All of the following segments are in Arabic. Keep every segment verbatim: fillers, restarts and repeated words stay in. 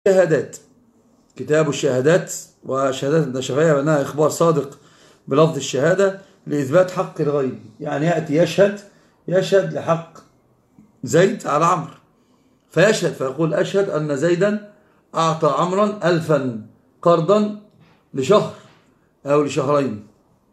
الشهادات، كتاب الشهادات، وشهادات الشفاعية بأنها إخبار صادق بلفظ الشهادة لإثبات حق الغيب. يعني يأتي يشهد يشهد لحق زيد على عمرو، فيشهد فيقول أشهد أن زيدا أعطى عمرا ألفا قرضا لشهر أو لشهرين.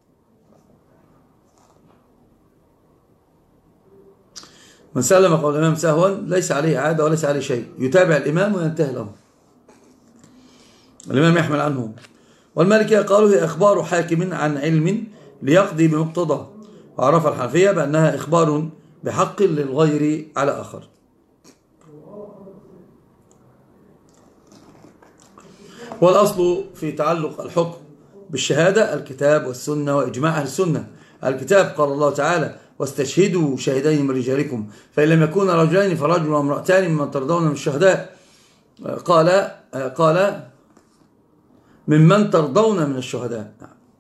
من سلم قول الإمام سهوا ليس عليه إعادة وليس عليه شيء، يتابع الإمام وينتهي الأمر. الإمام يحمل عنه. والمالكية قالوا هي إخبار حاكم عن علم ليقضي بمقتضاه، وعرف الحنفية بأنها إخبار بحق للغير على آخر. والأصل في تعلق الحكم بالشهادة الكتاب والسنة وإجماع أهل السنة. الكتاب قال الله تعالى واستشهدوا شهدين من رجالكم فإن لم يكونا رجلين فرجل وامرأتان ممن ترضون من الشهداء. قال قال ممن ترضون من الشهداء.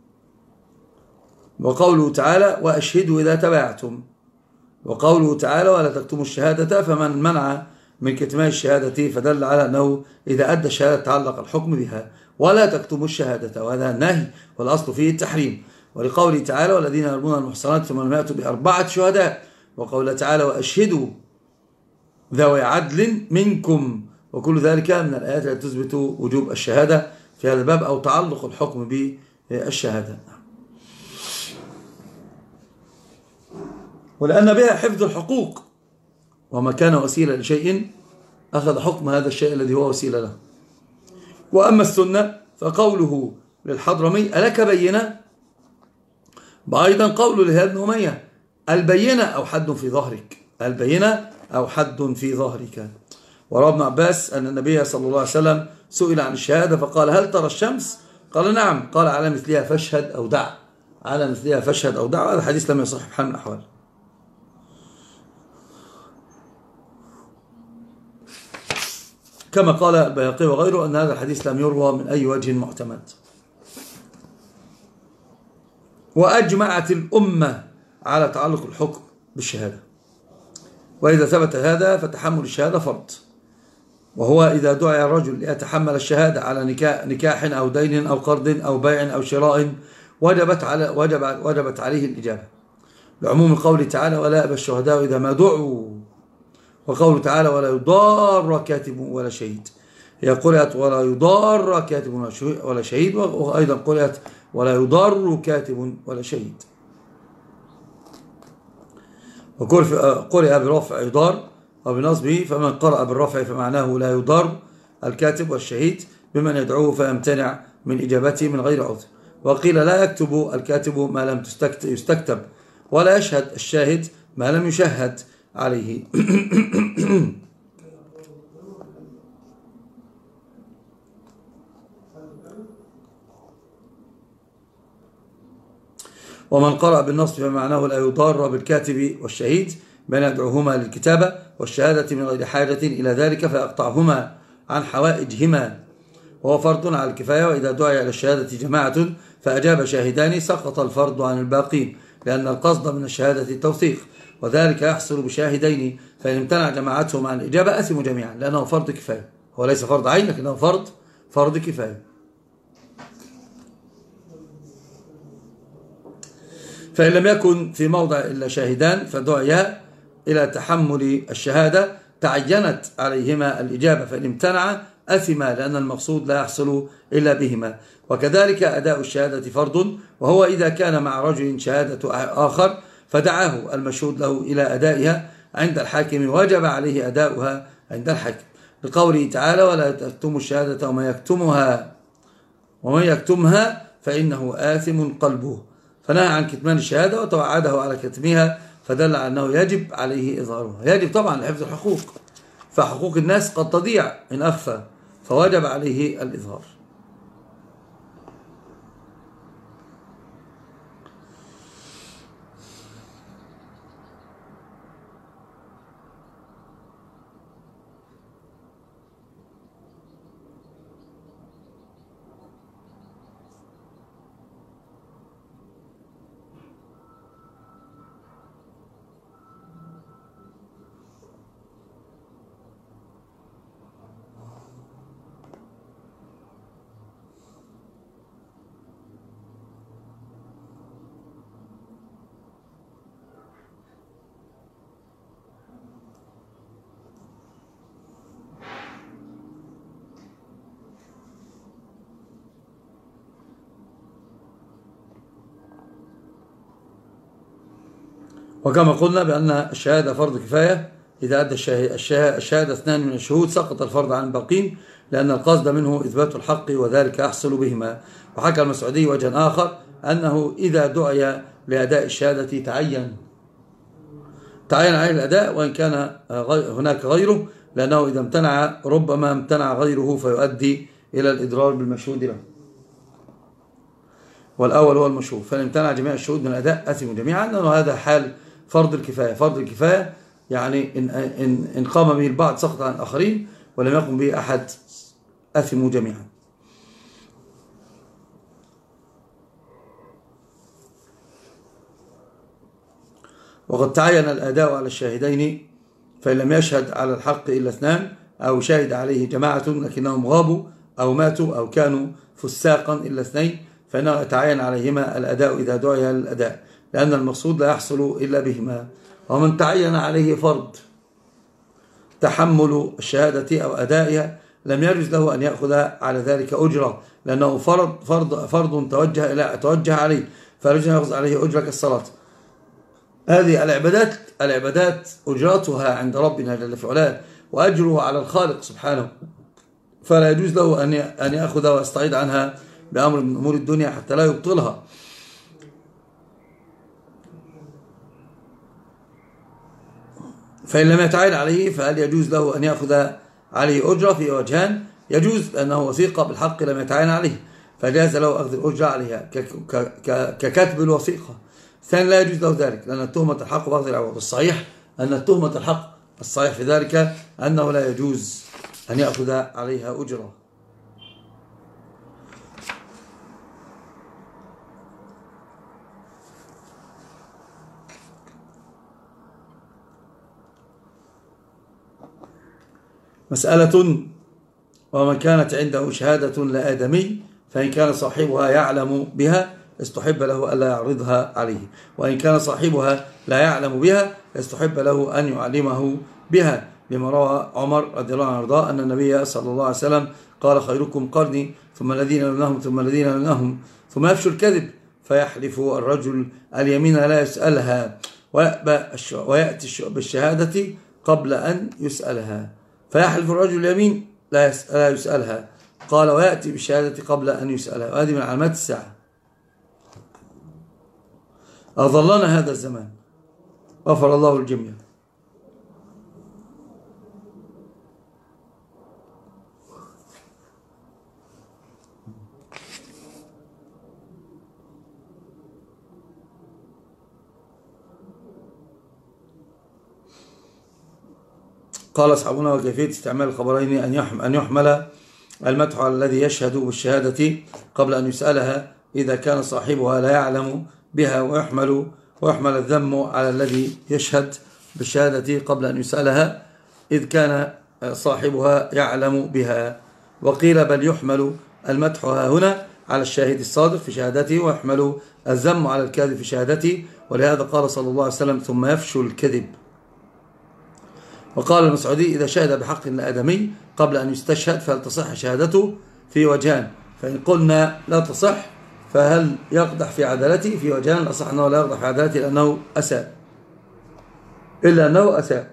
وقوله تعالى وأشهدوا إذا تبايعتم. وقوله تعالى ولا تكتموا الشهادة فمن منع من كتمان الشهادة فدل على أنه إذا أدى الشهادة تعلق الحكم بها. ولا تكتموا الشهادة، وهذا النهي والأصل فيه التحريم. ولقوله تعالى والذين يرمون المحصنات ثم لم يأتوا بأربعة شهداء. وقوله تعالى وأشهدوا ذوي عدل منكم. وكل ذلك من الآيات التي تثبت وجوب الشهادة في هذا الباب أو تعلق الحكم بالشهادة. ولأن بها حفظ الحقوق، وما كان وسيلة لشيء أخذ حكم هذا الشيء الذي هو وسيلة له. وأما السنة فقوله للحضرمي ألك بينة، وأيضا قوله لهذا بن أمية البينة أو حد في ظهرك، البينة أو حد في ظهرك. وروى ابن عباس أن النبي صلى الله عليه وسلم سئل عن الشهادة فقال هل ترى الشمس؟ قال نعم. قال على مثلها فاشهد أو دع، على مثلها فاشهد أو دع. هذا الحديث لم يصح بحال من الأحوال. كما قال البيهقي وغيره أن هذا الحديث لم يروى من أي وجه معتمد. وأجمعت الأمة على تعلق الحكم بالشهادة. وإذا ثبت هذا فتحمل الشهادة فرض، وهو إذا دعي الرجل ليتحمل الشهادة على نكاح أو دين أو قرض أو بيع أو شراء وجبت, على وجب وجبت عليه الإجابة، لعموم قوله تعالى ولا يأبى الشهداء إذا ما دعوا. وقوله تعالى ولا يضار كاتب ولا شهيد، هي قرأت ولا يضار كاتب ولا شهيد، وأيضا قرأت ولا يضار كاتب ولا شهيد. وقرأ برفع يضار وبنصبه، فمن قرأ بالرفع فمعناه لا يضار الكاتب والشهيد بمن يدعوه فيمتنع من إجابته من غير عذر. وقيل لا يكتب الكاتب ما لم يستكتب، ولا يشهد الشاهد ما لم يشهد عليه. ومن قرأ بالنصب فمعناه لا يضار بالكاتب والشهيد بأن يدعوهما للكتابة والشهادة من غير حاجة إلى ذلك فيقطعهما عن حوائجهما، وهو فرض على الكفاية. وإذا دعي إلى الشهادة جماعة فأجاب شاهدان سقط الفرض عن الباقين، لأن القصد من الشهادة التوثيق، وذلك يحصل بشاهدين، فإن امتنع جماعتهم عن الإجابة أثموا جميعا، لأنه فرض كفاية. هو ليس فرض عين لكنه فرض فرض كفاية. فإن لم يكن في موضع إلا شاهدان فدعيا إلى تحمل الشهادة تعينت عليهما الإجابة، فإن امتنع أثما، لأن المقصود لا يحصل إلا بهما. وكذلك أداء الشهادة فرض، وهو إذا كان مع رجل شهادة آخر فدعاه المشهود له إلى أدائها عند الحاكم وجب عليه أداؤها عند الحاكم، لقوله تعالى ولا تكتموا الشهادة ومن يكتمها ومن يكتمها فإنه آثم قلبه، فنهى عن كتمان الشهادة وتوعده على كتمها، فدل على أنه يجب عليه إظهارها. يجب طبعا لحفظ الحقوق، فحقوق الناس قد تضيع إن أخفى، فوجب عليه الإظهار. وكما قلنا بأن الشهادة فرض كفاية، إذا أدى الشهادة اثنان من الشهود سقط الفرض عن الباقين، لأن القصد منه إثبات الحق وذلك يحصل بهما. وحكى المسعودي وجه آخر أنه إذا دعي لأداء الشهادة تعين تعين عليه الأداء وإن كان هناك غيره، لأنه إذا امتنع ربما امتنع غيره فيؤدي إلى الإضرار بالمشهود له. والأول هو المشهور، فإن امتنع جميع الشهود من الأداء أثموا جميعا، لأنه هذا حال فرض الكفاية. فرض الكفاية يعني إن, إن, إن قام به البعض سقط عن الآخرين، ولم يقم به أحد أثموا جميعا. وقد تعين الأداء على الشاهدين، فإن لم يشهد على الحق إلا اثنان، أو شهد عليه جماعة لكنهم غابوا أو ماتوا أو كانوا فساقا إلا اثنين، فإنه يتعين عليهما الأداء إذا دعي للأداء، لأن المقصود لا يحصل إلا بهما. ومن تعين عليه فرض تحمل الشهادة أو أدائها لم يجوز له أن يأخذ على ذلك أجرة، لأنه فرض فرض فرض توجه إلى توجه عليه، فلا يجوز أن يأخذ عليه أجرة كالصلاة. هذه العبادات العبادات أجراتها عند ربنا جل في علاه، وأجره على الخالق سبحانه، فلا يجوز له أن أن يأخذ ويستعيد عنها بأمر من أمور الدنيا حتى لا يبطلها. فإن لم يتعين عليه فهل يجوز له أن يأخذ عليه أجرة؟ في وجهان: يجوز لأنه وثيقة بالحق لم يتعين عليه فجاز له أخذ الأجرة عليها ككتب الوثيقة. ثانيا لا يجوز له ذلك لأن التهمة الحق بأخذ العوض. الصحيح أن التهمة الحق الصحيح في ذلك أنه لا يجوز أن يأخذ عليها أجرة. مسألة: ومن كانت عنده شهادة لآدمي فإن كان صاحبها يعلم بها استحب له ألا يعرضها عليه، وإن كان صاحبها لا يعلم بها استحب له أن يعلمه بها، لما روى عمر رضي الله عنه وارضاه أن النبي صلى الله عليه وسلم قال: خيركم قرني ثم الذين يلونهم ثم الذين يلونهم ثم يفشوا الكذب فيحلف الرجل اليمين لا يسألها ويأتي بالشهادة قبل أن يسألها، فيحلف الرجل اليمين لا يسألها، قال: ويأتي بالشهادة قبل أن يسألها. وهذه من علامات الساعة. أظلنا هذا الزمان غفر الله الجميع. قال أصحابنا: وكيفية استعمال الخبرين أن يحمل المدح على الذي يشهد بالشهادة قبل أن يسألها إذا كان صاحبها لا يعلم بها، ويحمل ويحمل الذم على الذي يشهد بالشهادة قبل أن يسألها إذ كان صاحبها يعلم بها. وقيل بل يحمل المدح هنا على الشاهد الصادق في شهادته، ويحمل الذم على الكاذب في شهادته، ولهذا قال صلى الله عليه وسلم: ثم يفشو الكذب. وقال المسعودي: إذا شهد بحق لآدمي قبل أن يستشهد فهل تصح شهادته؟ في وجهان، فإن قلنا لا تصح فهل يقدح في عدالته؟ في وجهان، الأصح أنه لا يقدح في عدالته لأنه أساء، إلا أنه أساء.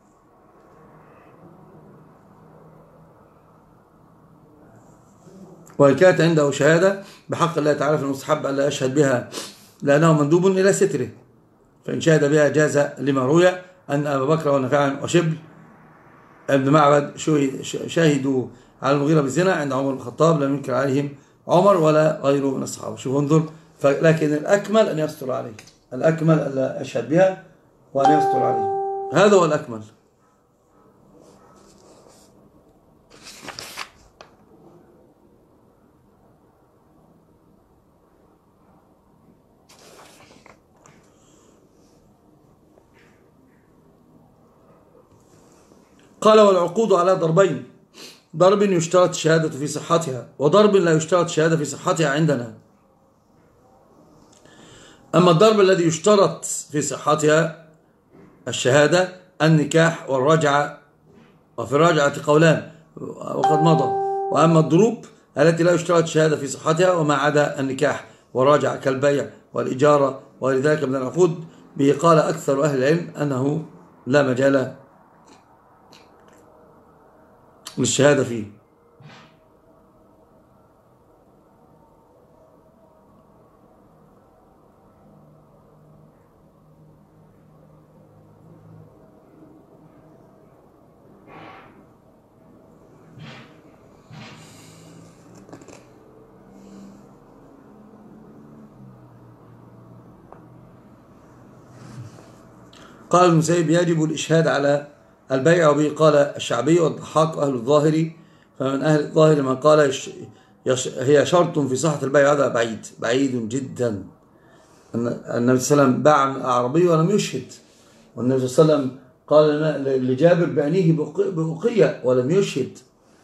وإن كانت عنده شهادة بحق الله تعالى فالمستحب أن لا يشهد بها لأنه مندوب إلى ستره، فإن شهد بها جاز لما روي أن أبا بكر ونفع وشبل ابن معبد شاهدوا على المغيرة بالزنا عند عمر بن الخطاب، لم ينكر عليهم عمر ولا غيره من الصحابة. شوف انظر، لكن الأكمل أن يستر عليه، الأكمل أن لا أشهد بها وأن يستر عليه، هذا هو الأكمل. قال: والعقود على ضربين: ضرب يشترط الشهادة في صحتها، وضرب لا يشترط الشهادة في صحتها عندنا. أما الضرب الذي يشترط في صحتها الشهادة النكاح والرجعة، وفي الرجعة قولان وقد مضى. وأما الضروب التي لا يشترط الشهادة في صحتها وما عدا النكاح والرجعة كالبيع والإجارة ولذلك من العقود به قال أكثر أهل العلم أنه لا مجال للشهادة فيه. قال المسيب يجب الإشهاد على البيع، وبه قال الشعبي والضحاك وأهل الظاهر. فمن أهل الظاهر من قال يش يش هي شرط في صحة البيع، هذا بعيد بعيد جدا. النبي صلى الله عليه وسلم باع أعرابي ولم يشهد، والنبي صلى الله عليه وسلم قال لجابر بأنيه بأقية ولم يشهد.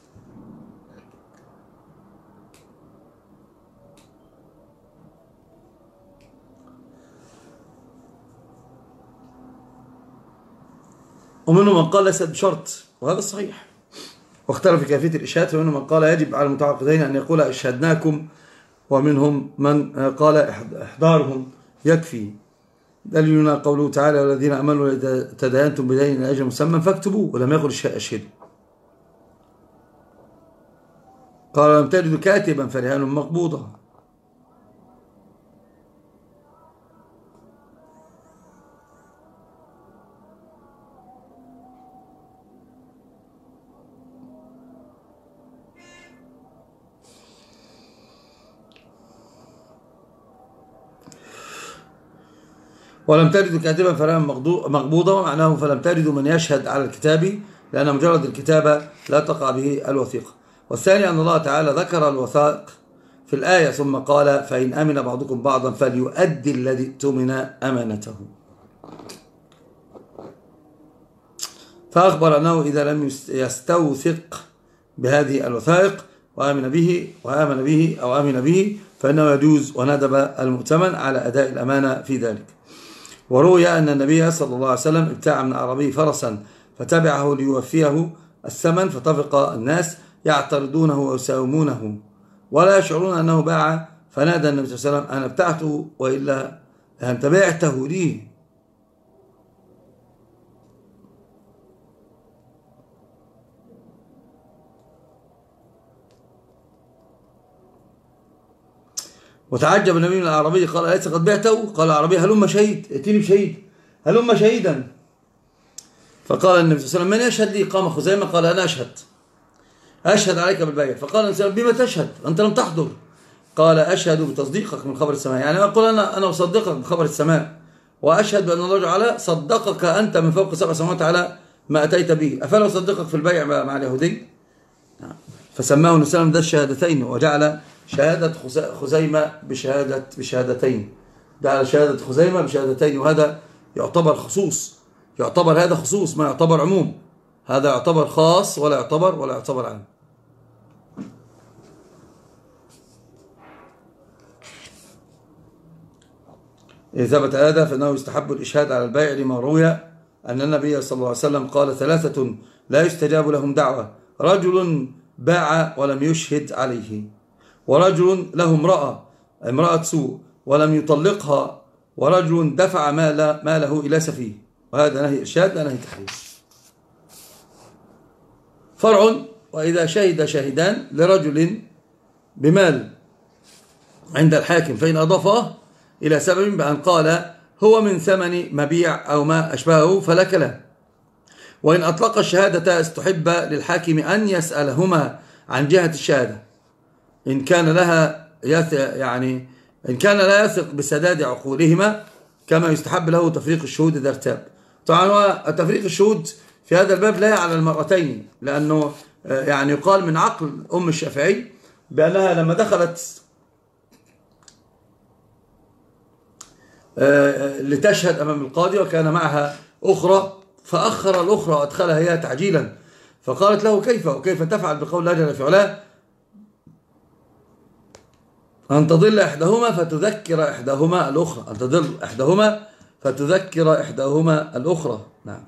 ومنهم من قال ليست بشرط، وهذا صحيح، واختلف في كيفية الإشهاد. فمنهم من قال يجب على المتعاقدين أن يقول أشهدناكم، ومنهم من قال إحضارهم يكفي. دليلنا قوله تعالى والذين آمنوا إذا تداينتم بدين إلى أجل مسمى فاكتبوه، ولم يقل أشهدوا. قال لم تجدوا كاتبا فرهان مقبوضة. ولم تجدوا كاتبا فرهان مقبوضة، ومعناه فلم تجدوا من يشهد على الكتاب، لأن مجرد الكتابة لا تقع به الوثيقة. والثاني أن الله تعالى ذكر الوثائق في الآية ثم قال فإن أمن بعضكم بعضا فليؤدي الذي اؤتمن أمانته. فأخبر أنه إذا لم يستوثق بهذه الوثائق وآمن به وآمن به أو آمن به فإنه يجوز، وندب المؤتمن على أداء الأمانة في ذلك. وروي أن النبي صلى الله عليه وسلم ابتاع من أعرابي فرسا فتبعه ليوفيه الثمن، فطفق الناس يعترضونه ويساومونه ولا يشعرون أنه باع، فنادى النبي صلى الله عليه وسلم أنا ابتعته وإلا أنت بعته لي. وتعجب النبي من الأعرابي قال أليس قد بعته؟ قال الأعرابي هلم شهيد، ائتني بشهيد، هلم شهيدا. فقال النبي صلى الله عليه وسلم من يشهد لي؟ قام خزيمة قال أنا أشهد أشهد عليك بالبيع. فقال النبي صلى الله عليه وسلم بما تشهد أنت لم تحضر؟ قال أشهد بتصديقك من خبر السماء، يعني أقول أنا أنا أصدقك من خبر السماء، وأشهد بأن الله تعالى صدقك أنت من فوق سبع سماوات على ما أتيت به، أفلا أصدقك في البيع مع اليهودي؟ فسماه النبي صلى الله عليه وسلم ذا الشهادتين، وجعل شهادة خزيمة بشهادة بشهادتين، جعل شهادة خزيمة بشهادتين، وهذا يعتبر خصوص، يعتبر هذا خصوص ما يعتبر عموم، هذا يعتبر خاص ولا يعتبر ولا يعتبر عام. إذا ثبت هذا فإنه يستحب الإشهاد على البيع، لما روي أن النبي صلى الله عليه وسلم قال ثلاثة لا يستجاب لهم دعوة: رجل باع ولم يشهد عليه، ورجل له امرأة امرأة سوء ولم يطلقها، ورجل دفع مال ماله إلى سفيه. وهذا نهي إرشاد لا نهي تحريم. فرع: وإذا شهد شاهدان لرجل بمال عند الحاكم فإن أضافه إلى سبب بأن قال هو من ثمن مبيع أو ما أشبهه فلك له. وإن أطلق الشهادة استحب للحاكم أن يسألهما عن جهة الشهادة إن كان لها يعني إن كان لا يثق بسداد عقولهما، كما يستحب له تفريق الشهود إذا ارتاب. طبعا تفريق الشهود في هذا الباب لا على المرتين، لأنه يعني يقال من عقل أم الشافعي بأنها لما دخلت لتشهد أمام القاضي وكان معها أخرى، فأخر الأخرى وأدخلها هي تعجيلا، فقالت له كيف وكيف تفعل بقول لا جل في علاه أن تضل إحداهما فتذكر إحداهما الأخرى، أن تضل إحداهما فتذكر إحداهما الأخرى. نعم.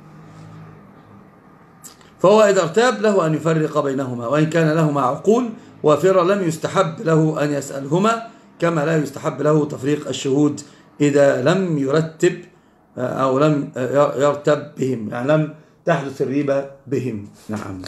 فهو إذا ارتاب له أن يفرق بينهما، وإن كان لهما عقول وافرة لم يستحب له أن يسألهما، كما لا يستحب له تفريق الشهود إذا لم يرتب أو لم يرتب بهم، يعني لم تحدث الريبة بهم. نعم.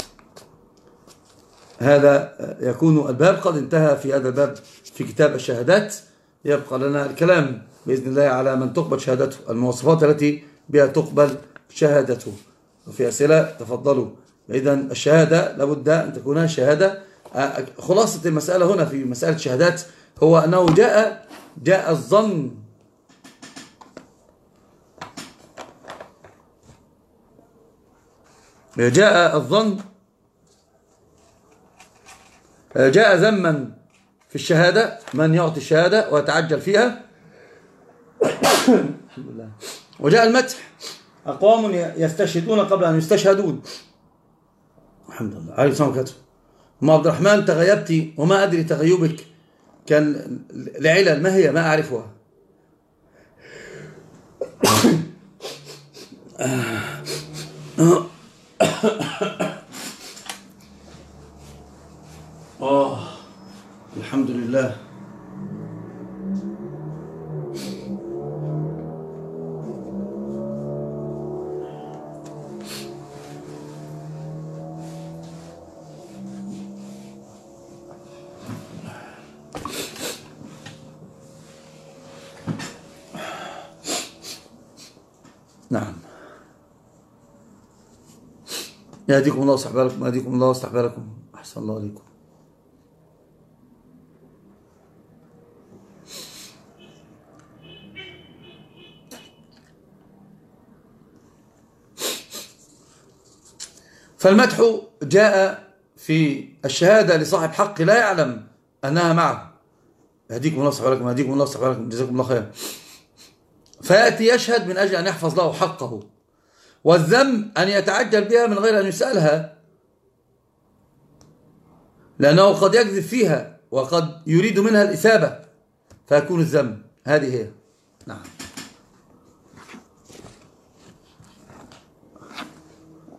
هذا يكون الباب قد انتهى في هذا الباب في كتاب الشهادات. يبقى لنا الكلام بإذن الله على من تقبل شهادته، المواصفات التي بها تقبل شهادته. وفي أسئلة تفضلوا. إذن الشهادة لابد أن تكون شهادة. خلاصة المسألة هنا في مسألة الشهادات هو أنه جاء جاء الظن جاء الظن جاء ذما في الشهادة، من يعطي الشهادة ويتعجل فيها. الحمد لله. وجاء المدح، أقوام يستشهدون قبل أن يستشهدون. الحمد لله. عليه الصلاة والسلام. أم عبد الرحمن تغيبت وما أدري تغيبك كان لعلل، ما هي؟ ما أعرفها. آه الحمد لله. نعم. يهديكم الله واستحبالكم، يهديكم الله واستحبالكم. أحسن الله عليكم. فالمدح جاء في الشهادة لصاحب حق لا يعلم أنها معه. يهديكم الله واستحبالكم، يهديكم الله واستحبالكم، جزاكم الله خيرا. فيأتي يشهد من أجل أن يحفظ له حقه. والذم أن يتعجل بها من غير أن يسألها، لأنه قد يكذب فيها وقد يريد منها الإثابة فيكون الذم. هذه هي. نعم.